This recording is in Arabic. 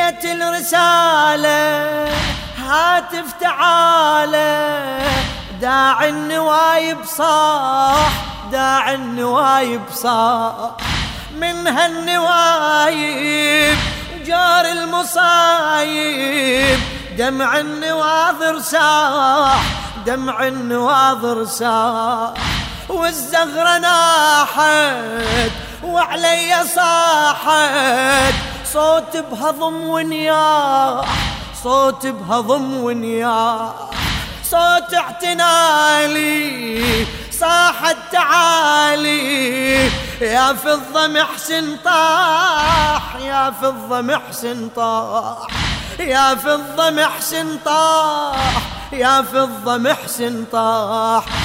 جت الرسالة هاتف تعالى، داعي النوايب صاح، داعي النوايب صاح، من هالنوايب جار المصايب، دمع النواظر ساح، دمع النواظر ساح، والزغرة ناحت وعلي صاحت، صوت بهضم ونياح، صوت بهضم ونياح، صوت اعتنالي صاحت تعالي، يا فضة محسن طاح، يا فضة محسن طاح، يا فضة محسن طاح، يا فضة محسن طاح.